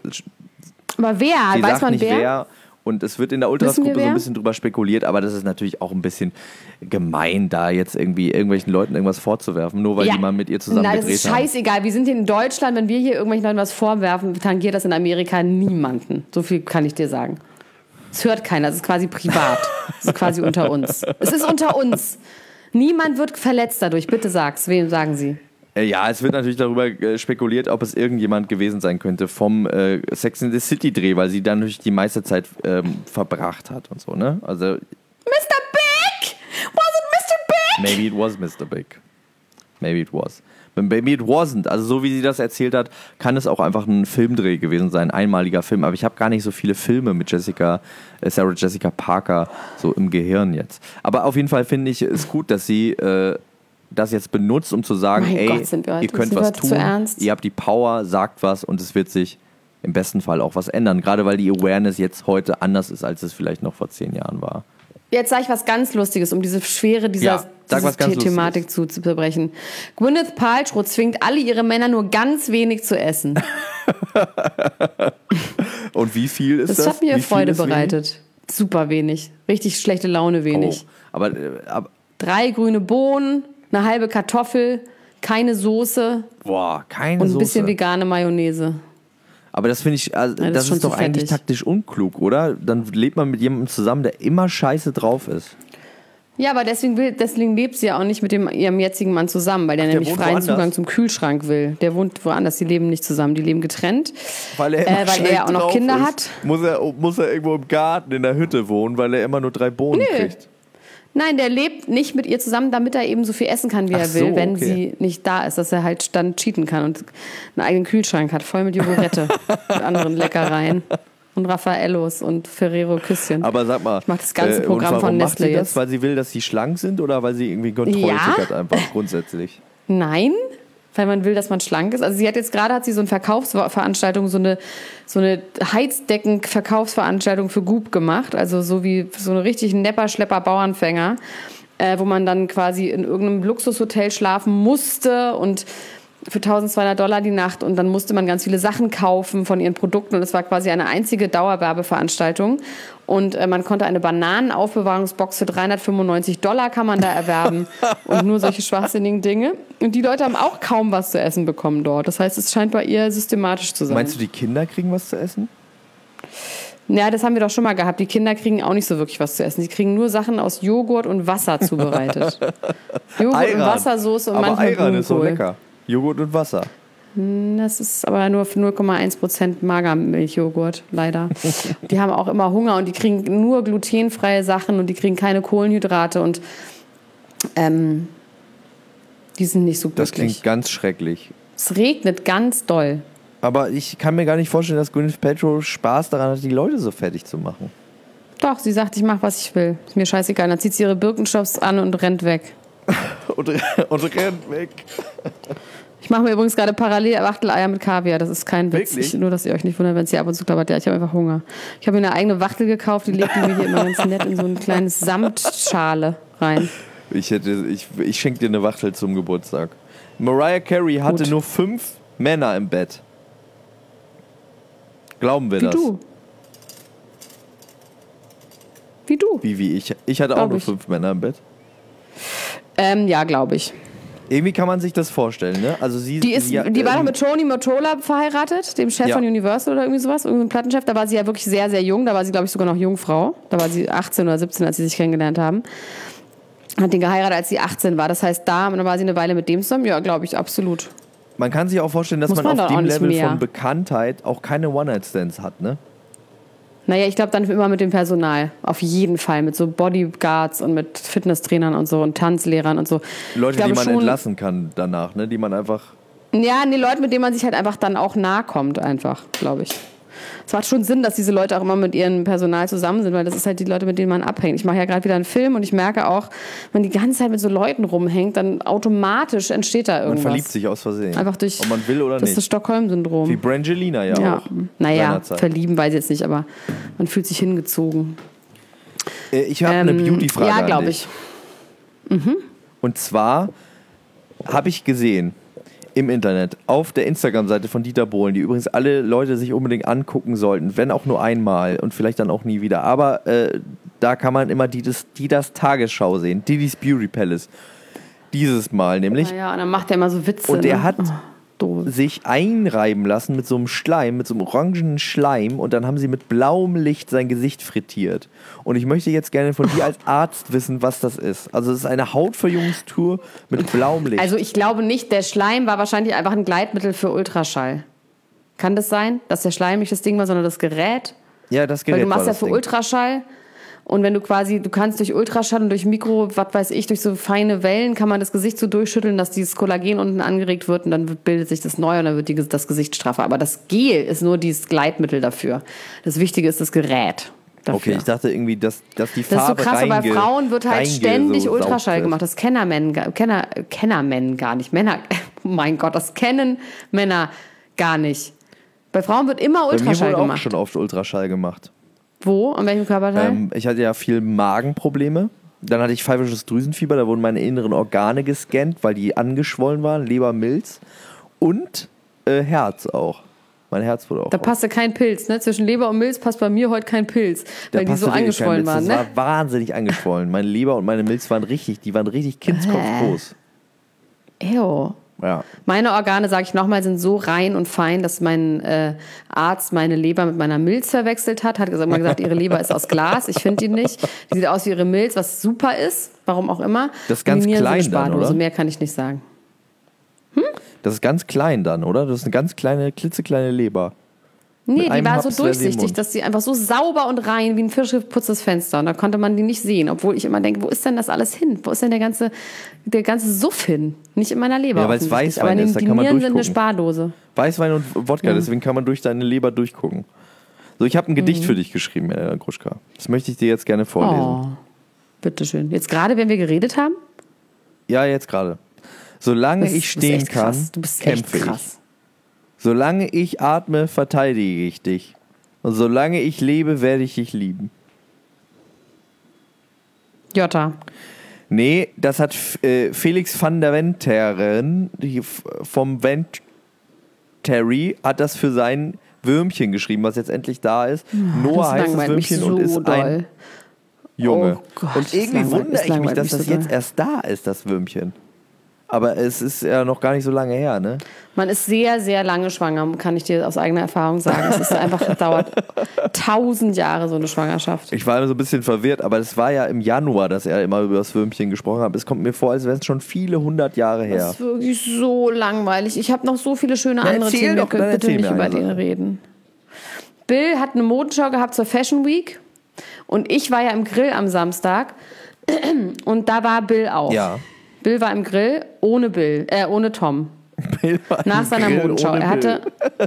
aber wer? sie Weiß sagt man nicht wer? Und es wird in der Ultras-Gruppe so ein bisschen drüber spekuliert, aber das ist natürlich auch ein bisschen gemein, da jetzt irgendwie irgendwelchen Leuten irgendwas vorzuwerfen, nur weil die mal mit ihr zusammen gedreht haben. Das ist scheißegal. Wir sind hier in Deutschland, wenn wir hier irgendwelchen Leuten was vorwerfen, tangiert das in Amerika niemanden. So viel kann ich dir sagen. Es hört keiner, es ist quasi privat. Es ist quasi unter uns. Es ist unter uns. Niemand wird verletzt dadurch. Bitte sag's. Wem sagen Sie? Ja, es wird natürlich darüber spekuliert, ob es irgendjemand gewesen sein könnte vom Sex in the City Dreh, weil sie dann natürlich die meiste Zeit verbracht hat und so, ne? Also Mr. Big? Was it Mr. Big? Maybe it was Mr. Big. Maybe it was. Maybe it wasn't. Also so wie sie das erzählt hat, kann es auch einfach ein Filmdreh gewesen sein, ein einmaliger Film. Aber ich habe gar nicht so viele Filme mit Sarah Jessica Parker so im Gehirn jetzt. Aber auf jeden Fall finde ich es gut, dass sie das jetzt benutzt, um zu sagen, ihr könnt was tun, ihr habt die Power, sagt was und es wird sich im besten Fall auch was ändern. Gerade weil die Awareness jetzt heute anders ist, als es vielleicht noch vor 10 Jahren war. Jetzt sage ich was ganz Lustiges, um diese Schwere dieser Thematik zu zerbrechen. Gwyneth Paltrow zwingt alle ihre Männer nur ganz wenig zu essen. Und wie viel ist das? Das hat mir Freude bereitet. Wenig? Super wenig. Richtig schlechte Laune wenig. Oh, aber 3 grüne Bohnen, eine halbe Kartoffel, keine Soße. Boah, keine Soße. Und ein bisschen vegane Mayonnaise. Aber das finde ich, also, das ist doch eigentlich taktisch unklug, oder? Dann lebt man mit jemandem zusammen, der immer scheiße drauf ist. Ja, aber deswegen lebt sie ja auch nicht mit ihrem jetzigen Mann zusammen, weil der nämlich freien Zugang zum Kühlschrank will. Der wohnt woanders, die leben nicht zusammen, die leben getrennt. Weil er ja auch noch Kinder hat. Muss er irgendwo im Garten in der Hütte wohnen, weil er immer nur 3 Bohnen kriegt? Nein, der lebt nicht mit ihr zusammen, damit er eben so viel essen kann, wie er will, wenn sie nicht da ist, dass er halt dann cheaten kann und einen eigenen Kühlschrank hat, voll mit Jogurette und anderen Leckereien und Raffaellos und Ferrero Küsschen. Aber sag mal, ich mach das ganze Programm von Nestlé macht sie das, weil sie will, dass sie schlank sind oder weil sie irgendwie Kontrolltick hat einfach grundsätzlich? Nein, weil man will, dass man schlank ist. Also sie hat jetzt gerade so eine Verkaufsveranstaltung, so eine Heizdecken-Verkaufsveranstaltung für Goop gemacht. Also so wie so eine richtig Nepper-Schlepper-Bauernfänger, wo man dann quasi in irgendeinem Luxushotel schlafen musste und für $1.200 die Nacht und dann musste man ganz viele Sachen kaufen von ihren Produkten und es war quasi eine einzige Dauerwerbeveranstaltung und man konnte eine Bananenaufbewahrungsbox für $395 kann man da erwerben und nur solche schwachsinnigen Dinge und die Leute haben auch kaum was zu essen bekommen dort. Das heißt, es scheint bei ihr systematisch zu sein. Meinst du, die Kinder kriegen was zu essen? Ja, das haben wir doch schon mal gehabt. Die Kinder kriegen auch nicht so wirklich was zu essen. Sie kriegen nur Sachen aus Joghurt und Wasser zubereitet. Joghurt und Wassersoße und manchmal Ayran ist so Blumenkohl. lecker. Joghurt und Wasser. Das ist aber nur 0,1% Magermilchjoghurt, leider. Die haben auch immer Hunger und die kriegen nur glutenfreie Sachen und die kriegen keine Kohlenhydrate und die sind nicht so glücklich. Das klingt ganz schrecklich. Es regnet ganz doll. Aber ich kann mir gar nicht vorstellen, dass Gwyneth Paltrow Spaß daran hat, die Leute so fertig zu machen. Doch, sie sagt, ich mache, was ich will. Ist mir scheißegal. Dann zieht sie ihre Birkenstocks an und rennt weg. und rennt weg. Ich mache mir übrigens gerade parallel Wachteleier mit Kaviar. Das ist kein Witz. Nur, dass ihr euch nicht wundert, wenn es hier ab und zu klappert. Ja, ich habe einfach Hunger. Ich habe mir eine eigene Wachtel gekauft. Die legt mir hier immer ganz nett in so ein kleines Samtschale rein. Ich schenke dir eine Wachtel zum Geburtstag. Mariah Carey hatte nur 5 Männer im Bett. Glauben wir das? Wie du. Wie ich. Ich hatte auch nur 5 Männer im Bett. Ja, glaube ich. Irgendwie kann man sich das vorstellen, ne? Also die war doch mit Tony Mottola verheiratet, dem Chef von Universal oder irgendwie sowas, irgendein Plattenchef. Da war sie ja wirklich sehr, sehr jung. Da war sie, glaube ich, sogar noch Jungfrau. Da war sie 18 oder 17, als sie sich kennengelernt haben. Hat den geheiratet, als sie 18 war. Das heißt, da war sie eine Weile mit dem zusammen. Ja, glaube ich, absolut. Man kann sich auch vorstellen, dass man auf dem Level von Bekanntheit auch keine One-Night-Stands hat, ne? Naja, ich glaube dann immer mit dem Personal. Auf jeden Fall. Mit so Bodyguards und mit Fitnesstrainern und so und Tanzlehrern und so. Leute, die man entlassen kann danach, ne? Die man einfach... Ja, nee, Leute, mit denen man sich halt einfach dann auch nahe kommt, einfach, glaube ich. Es macht schon Sinn, dass diese Leute auch immer mit ihrem Personal zusammen sind, weil das ist halt die Leute, mit denen man abhängt. Ich mache ja gerade wieder einen Film und ich merke auch, wenn man die ganze Zeit mit so Leuten rumhängt, dann automatisch entsteht da irgendwas. Man verliebt sich aus Versehen. Einfach durch ob man will oder nicht. Das ist das Stockholm-Syndrom. Wie Brangelina ja auch. Naja, verlieben weiß ich jetzt nicht, aber man fühlt sich hingezogen. Ich habe eine Beauty-Frage Ja, glaube ich. Und zwar habe ich gesehen im Internet, auf der Instagram-Seite von Dieter Bohlen, die übrigens alle Leute sich unbedingt angucken sollten, wenn auch nur einmal und vielleicht dann auch nie wieder. Aber da kann man immer Dieters Tagesschau sehen, Didis Beauty Palace. Dieses Mal nämlich. Ja, und dann macht er immer so Witze. Und der hat sich einreiben lassen mit so einem Schleim, mit so einem orangenen Schleim und dann haben sie mit blauem Licht sein Gesicht frittiert. Und ich möchte jetzt gerne von dir als Arzt wissen, was das ist. Also es ist eine Hautverjüngungstour mit blauem Licht. Also ich glaube nicht, der Schleim war wahrscheinlich einfach ein Gleitmittel für Ultraschall. Kann das sein, dass der Schleim nicht das Ding war, sondern das Gerät? Ja, das Gerät. Weil du machst ja für Ding. Ultraschall. Und wenn du kannst durch Ultraschall und durch Mikro, was weiß ich, durch so feine Wellen kann man das Gesicht so durchschütteln, dass dieses Kollagen unten angeregt wird und dann bildet sich das neu und dann wird das Gesicht straffer. Aber das Gel ist nur dieses Gleitmittel dafür. Das Wichtige ist das Gerät dafür. Okay, ich dachte irgendwie, dass die Farbe das ist so krass, aber bei Frauen wird halt ständig so Ultraschall gemacht. Das kennen Männer gar nicht. Männer, oh mein Gott, das kennen Männer gar nicht. Bei Frauen wird immer Ultraschall gemacht. Bei mir wurde auch gemacht. schon oft Ultraschall gemacht. Wo? An welchem Körperteil? Ich hatte ja viel Magenprobleme. Dann hatte ich pfeifisches Drüsenfieber. Da wurden meine inneren Organe gescannt, weil die angeschwollen waren. Leber, Milz und Herz auch. Mein Herz wurde auch. Da passte kein Pilz, ne? Zwischen Leber und Milz passt bei mir heute kein Pilz, weil die so angeschwollen waren, ne? Das war wahnsinnig angeschwollen. Meine Leber und meine Milz waren richtig Kindskopf groß. Ew. Ja. Meine Organe, sage ich nochmal, sind so rein und fein, dass mein Arzt meine Leber mit meiner Milz verwechselt hat. Hat mal gesagt, ihre Leber ist aus Glas. Ich finde die nicht. Die sieht aus wie ihre Milz, was super ist. Warum auch immer. Das ist ganz klein dann, oder? Mehr kann ich nicht sagen. Das ist ganz klein dann, oder? Das ist eine ganz kleine, klitzekleine Leber. Nee, die war so durchsichtig, dass sie einfach so sauber und rein wie ein frisch geputztes Fenster. Und da konnte man die nicht sehen. Obwohl ich immer denke, wo ist denn das alles hin? Wo ist denn der ganze Suff hin? Nicht in meiner Leber. Ja, weil es Weißwein aber ist, da kann man durchgucken. Sind eine Spardose. Weißwein und Wodka, deswegen kann man durch deine Leber durchgucken. So, ich habe ein Gedicht für dich geschrieben, Elena Gruschka. Das möchte ich dir jetzt gerne vorlesen. Oh, bitteschön. Jetzt gerade, wenn wir geredet haben? Ja, jetzt gerade. Solange ich stehen kann, kämpfe ich. Solange ich atme, verteidige ich dich. Und solange ich lebe, werde ich dich lieben. Jota. Nee, das hat Felix van der Wenteren vom Venteri hat das für sein Würmchen geschrieben, was jetzt endlich da ist. Noah heißt das Würmchen so und ist ein Junge. Oh Gott, und irgendwie wundere ich mich, dass das jetzt erst da ist, das Würmchen. Aber es ist ja noch gar nicht so lange her, ne? Man ist sehr, sehr lange schwanger, kann ich dir aus eigener Erfahrung sagen. Es ist einfach, es dauert 1000 Jahre, so eine Schwangerschaft. Ich war immer so ein bisschen verwirrt, aber es war ja im Januar, dass er immer über das Würmchen gesprochen hat. Es kommt mir vor, als wäre es schon viele 100 Jahre her. Das ist wirklich so langweilig. Ich habe noch so viele schöne andere Themen. Wir können bitte nicht über den reden. Bill hat eine Modenschau gehabt zur Fashion Week. Und ich war ja im Grill am Samstag. Und da war Bill auch. Ja. Bill war im Grill ohne Tom. Bill war nach seiner Grill Modenschau. Er hatte.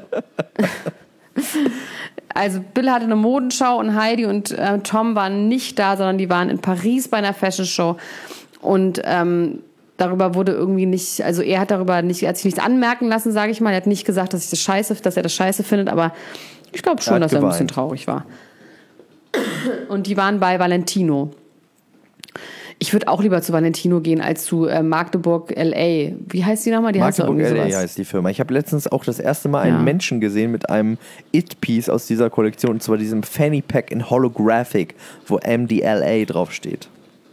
Also Bill hatte eine Modenschau und Heidi und Tom waren nicht da, sondern die waren in Paris bei einer Fashion Show. Und darüber wurde irgendwie nicht, also er hat sich nichts anmerken lassen, sage ich mal. Er hat nicht gesagt, dass er das scheiße findet, aber ich glaube schon, dass er ein bisschen traurig war. Und die waren bei Valentino. Ich würde auch lieber zu Valentino gehen als zu Magdeburg LA. Wie heißt die nochmal? Die Magdeburg heißt LA heißt die Firma. Ich habe letztens auch das erste Mal einen Menschen gesehen mit einem It-Piece aus dieser Kollektion, und zwar diesem Fanny Pack in Holographic, wo MDLA draufsteht.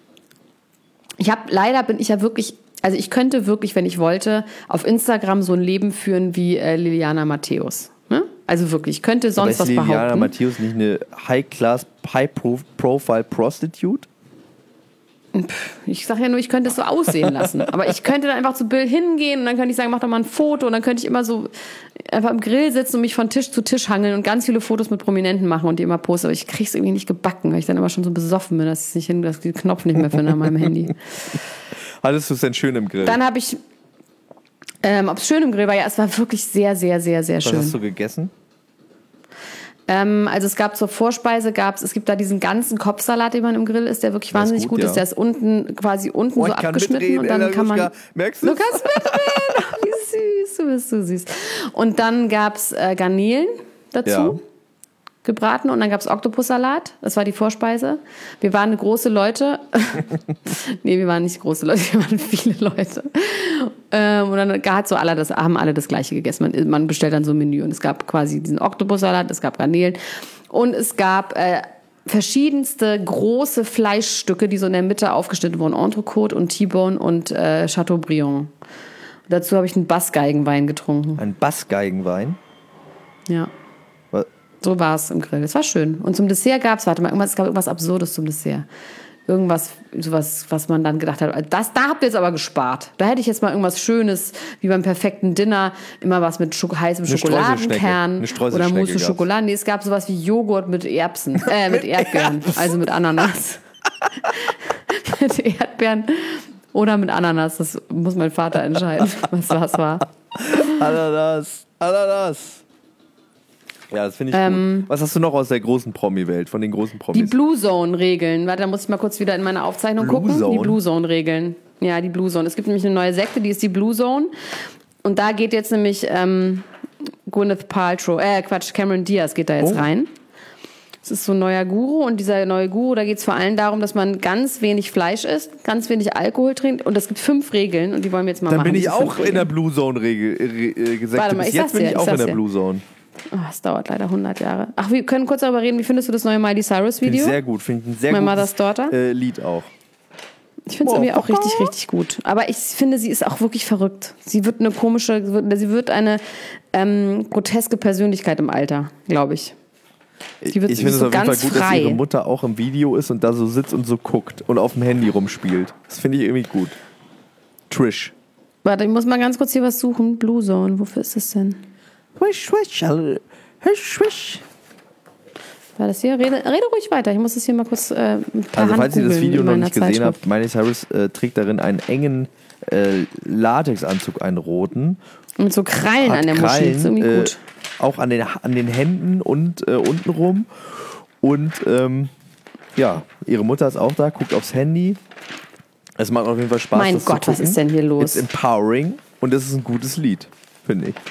Ich könnte wirklich, wenn ich wollte, auf Instagram so ein Leben führen wie Liliana Matthäus. Ne? Also wirklich, ich könnte sonst was behaupten. Ist Liliana Matthäus nicht eine High-Class, High-Profile-Prostitute? Ich sage ja nur, ich könnte es so aussehen lassen. Aber ich könnte dann einfach zu Bill hingehen und dann könnte ich sagen, mach doch mal ein Foto. Und dann könnte ich immer so einfach im Grill sitzen und mich von Tisch zu Tisch hangeln und ganz viele Fotos mit Prominenten machen und die immer posten. Aber ich kriege es irgendwie nicht gebacken, weil ich dann immer schon so besoffen bin, dass ich den Knopf nicht mehr finde an meinem Handy. Hattest du es denn schön im Grill? Dann habe ich, ob es schön im Grill war, ja, es war wirklich sehr, sehr, sehr, sehr schön. Was hast du gegessen? Also es gab zur Vorspeise, es gibt da diesen ganzen Kopfsalat, den man im Grill isst, der wirklich wahnsinnig gut ist. Der ist unten so abgeschnitten und dann kann man... Merkst du? Du kannst mitreden. Wie süß, du bist so süß. Und dann gab es Garnelen dazu, gebraten, und dann gab es Oktopussalat. Das war die Vorspeise. Wir waren große Leute. Nee, wir waren nicht große Leute, wir waren viele Leute. Und dann haben alle das Gleiche gegessen. Man bestellt dann so ein Menü und es gab quasi diesen Oktopussalat, es gab Garnelen und es gab verschiedenste große Fleischstücke, die so in der Mitte aufgeschnitten wurden. Entrecôte und T-Bone und Chateaubriand. Dazu habe ich einen Bassgeigenwein getrunken. Ein Bassgeigenwein? Ja. So war es im Grill. Es war schön. Und zum Dessert es gab irgendwas Absurdes zum Dessert. Irgendwas, sowas, was man dann gedacht hat, da habt ihr jetzt aber gespart. Da hätte ich jetzt mal irgendwas Schönes, wie beim perfekten Dinner, immer was mit heißem Schokoladenkern oder Mousse Schokolade. Nee, es gab sowas wie Joghurt mit mit Erdbeeren, also mit Ananas. Mit Erdbeeren oder mit Ananas, das muss mein Vater entscheiden, was das war. Ananas. Ja, das finde ich gut. Was hast du noch aus der großen Promi-Welt, von den großen Promis? Die Blue Zone-Regeln. Warte, da muss ich mal kurz wieder in meine Aufzeichnung gucken. Die Blue Zone-Regeln. Ja, die Blue Zone. Es gibt nämlich eine neue Sekte, die ist die Blue Zone. Und da geht jetzt nämlich Gwyneth Paltrow, Cameron Diaz geht da jetzt rein. Das ist so ein neuer Guru, und dieser neue Guru, da geht es vor allem darum, dass man ganz wenig Fleisch isst, ganz wenig Alkohol trinkt, und es gibt 5 Regeln, und die wollen wir jetzt mal machen. Dann bin ich auch in der Blue Zone-Regel. Warte mal, jetzt bin ich auch in der Blue Zone. Oh, es dauert leider 100 Jahre. Ach, wir können kurz darüber reden. Wie findest du das neue Miley Cyrus Video? Sehr gut. Finde ich ein sehr My Mother's Daughter. Lied auch. Ich finde es irgendwie auch richtig, richtig gut. Aber ich finde, sie ist auch wirklich verrückt. Sie wird eine groteske Persönlichkeit im Alter, glaube ich. Ich finde es auf jeden Fall gut, dass ihre Mutter auch im Video ist und da so sitzt und so guckt und auf dem Handy rumspielt. Das finde ich irgendwie gut. Trish. Warte, ich muss mal ganz kurz hier was suchen. Blue Zone, wofür ist das denn? War das hier? Rede ruhig weiter. Ich muss das hier mal kurz mit per Hand falls ihr das Video noch nicht gesehen Zeitschrift. habt, Miley Cyrus trägt darin einen engen Latexanzug, einen roten. Mit so Krallen an der Muschi. Das ist irgendwie gut. Auch an den Händen und untenrum. Und ihre Mutter ist auch da, guckt aufs Handy. Es macht auf jeden Fall Spaß. Mein Gott, was ist denn hier los? It's empowering und es ist ein gutes Lied, finde ich.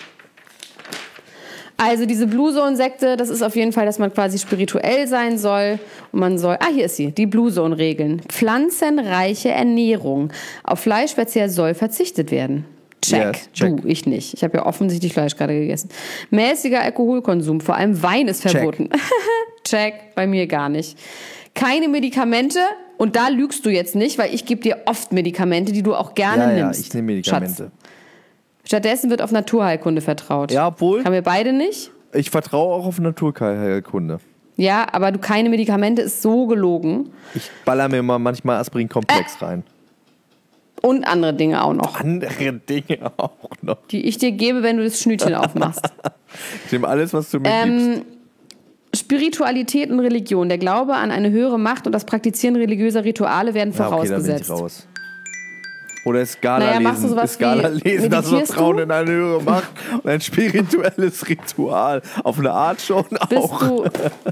Also diese Blue Zone-Sekte, das ist auf jeden Fall, dass man quasi spirituell sein soll. Und man soll, hier ist sie, die Blue Zone-Regeln. Pflanzenreiche Ernährung. Auf Fleischverzehr soll verzichtet werden. Check. Yes, check. Du, ich nicht. Ich habe ja offensichtlich Fleisch gerade gegessen. Mäßiger Alkoholkonsum, vor allem Wein ist verboten. check, bei mir gar nicht. Keine Medikamente, und da lügst du jetzt nicht, weil ich gebe dir oft Medikamente, die du auch gerne nimmst. Ja, ich nehme Medikamente. Schatz. Stattdessen wird auf Naturheilkunde vertraut. Ja, obwohl. Haben wir beide nicht? Ich vertraue auch auf Naturheilkunde. Ja, aber du keine Medikamente ist so gelogen. Ich baller mir mal manchmal Aspirin-Komplex rein. Und andere Dinge auch noch. Andere Dinge auch noch. Die ich dir gebe, wenn du das Schnütchen aufmachst. Ich nehme alles, was du mir gibst. Spiritualität und Religion. Der Glaube an eine höhere Macht und das Praktizieren religiöser Rituale werden Ja, okay, dann bin ich vorausgesetzt. raus. Oder Skala Naja, machst du lesen, sowas Skala wie- lesen, das meditierst Vertrauen du? in eine höhere Macht und ein spirituelles Ritual. Auf eine Art schon auch.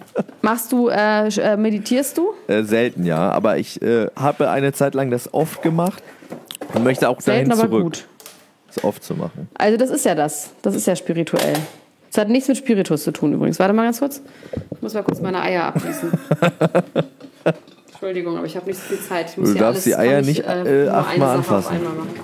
Meditierst du? Selten, ja. Aber ich habe eine Zeit lang das oft gemacht und möchte auch Selten, dahin aber zurück, gut. das oft zu machen. Also das ist ja das. Das ist ja spirituell. Das hat nichts mit Spiritus zu tun übrigens. Warte mal ganz kurz. Ich muss mal kurz meine Eier abgießen. Entschuldigung, aber ich habe nicht so viel Zeit. Ich muss Du hier darfst die alles, Eier kann ich, nicht, nur eine 8-mal Sache anfassen. auf einmal machen.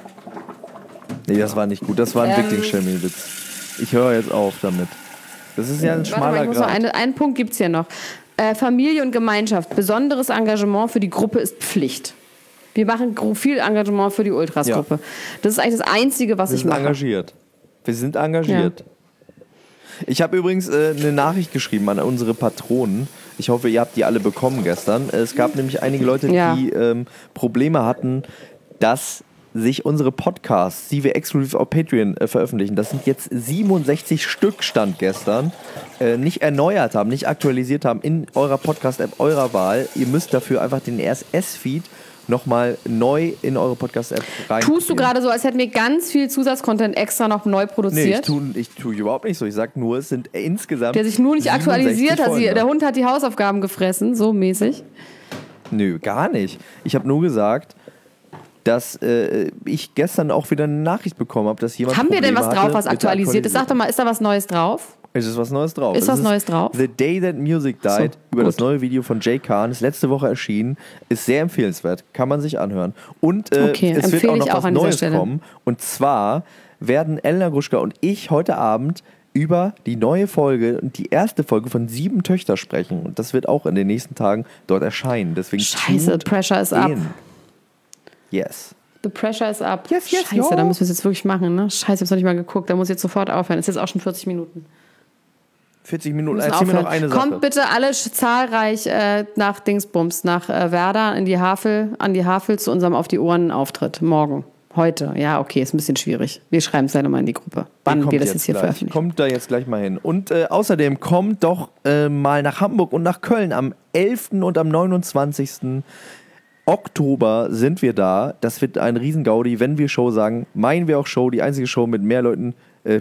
Nee, das war nicht gut. Das war ein Wickling-Schemmelwitz. Ich höre jetzt auf damit. Das ist ja ein Warte mal, schmaler ich muss noch Grad. einen Punkt gibt es hier noch. Familie und Gemeinschaft. Besonderes Engagement für die Gruppe ist Pflicht. Wir machen viel Engagement für die Ultras-Gruppe. Das ist eigentlich das Einzige, was Wir ich sind mache. engagiert. Wir sind engagiert. Ich habe übrigens eine Nachricht geschrieben an unsere Patronen. Ich hoffe, ihr habt die alle bekommen gestern. Es gab nämlich einige Leute, Ja. die Probleme hatten, dass sich unsere Podcasts, die wir exklusiv auf Patreon veröffentlichen, das sind jetzt 67 Stück, stand gestern, nicht erneuert haben, nicht aktualisiert haben in eurer Podcast-App eurer Wahl. Ihr müsst dafür einfach den RSS-Feed nochmal neu in eure Podcast-App rein. Tust du gerade so, als hätten wir ganz viel Zusatzcontent extra noch neu Nee, produziert? ich tue überhaupt nicht so. Ich sag nur, es sind insgesamt Der sich nur nicht 67 aktualisiert hat. Folgen. Der Hund hat die Hausaufgaben gefressen, so mäßig. Nö, gar nicht. Ich habe nur gesagt, dass ich gestern auch wieder eine Nachricht bekommen habe, dass jemand Haben wir denn was Probleme drauf, hatte was mit der aktualisiert ist? Sag doch mal, ist da was Neues drauf? Es ist was Neues drauf. Ist was Neues drauf? The Day That Music Died, über gut. das neue Video von Jay Khan, ist letzte Woche erschienen, ist sehr empfehlenswert, kann man sich anhören. Und Okay, es wird empfehle auch noch ich auch was an dieser Neues Stelle. kommen. Und zwar werden Elena Gruschka und ich heute Abend über die neue Folge und die erste Folge von 7 Töchter sprechen. Und das wird auch in den nächsten Tagen dort erscheinen. Deswegen Scheiße, tut Pressure is up. in. Yes. The pressure is up. Yes, yes, Scheiße, ja. da müssen wir es jetzt wirklich machen, ne? Scheiße, ich hab's noch nicht mal geguckt. Da muss ich jetzt sofort aufhören. Es ist jetzt auch schon 40 Minuten. 40 Wir Minuten, müssen erzähl mir noch aufhören. eine Sache. Kommt bitte alle zahlreich nach Dingsbums, nach Werder an die Havel zu unserem Auf die Ohren Auftritt. Morgen. Heute. Ja, okay, ist ein bisschen schwierig. Wir schreiben es ja nochmal in die Gruppe, wann wir das jetzt hier veröffentlichen. Kommt da jetzt gleich mal hin. Und außerdem kommt doch mal nach Hamburg und nach Köln. Am 11. und am 29. Oktober sind wir da. Das wird ein Riesengaudi. Wenn wir Show sagen, meinen wir auch Show. Die einzige Show mit mehr Leuten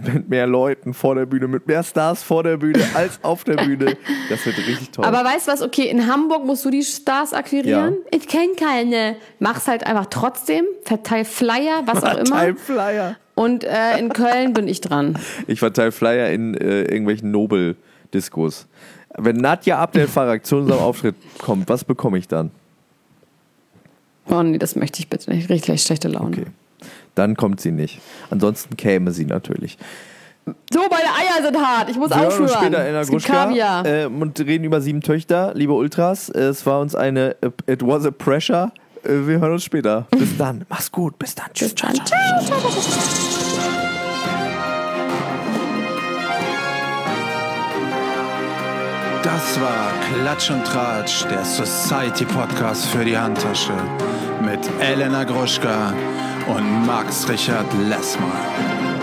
vor der Bühne, mit mehr Stars vor der Bühne als auf der Bühne. Das wird richtig toll. Aber weißt du was? Okay, in Hamburg musst du die Stars akquirieren. Ja. Ich kenne keine. Mach's halt einfach trotzdem. Verteil Flyer, was auch immer. Verteil Flyer. Und in Köln bin ich dran. Ich verteile Flyer in irgendwelchen Nobel-Diskos. Wenn Nadja Abdel-Farag zu unserem Auftritt kommt, was bekomme ich dann? Oh nee, das möchte ich bitte nicht. Ich krieg gleich schlechte Laune. Okay. Dann kommt sie nicht. Ansonsten käme sie natürlich. So, meine Eier sind hart. Ich muss Wir hören aufhören. uns später in der Es gibt Gruschka Kaviar. und reden über 7 Töchter. Liebe Ultras, es war uns it was a pressure. Wir hören uns später. Bis dann. Mach's gut. Bis dann. Tschüss. Bis dann. Ciao. Das war Klatsch und Tratsch, der Society Podcast für die Handtasche mit Elena Gruschka und Max Richard Lessmann.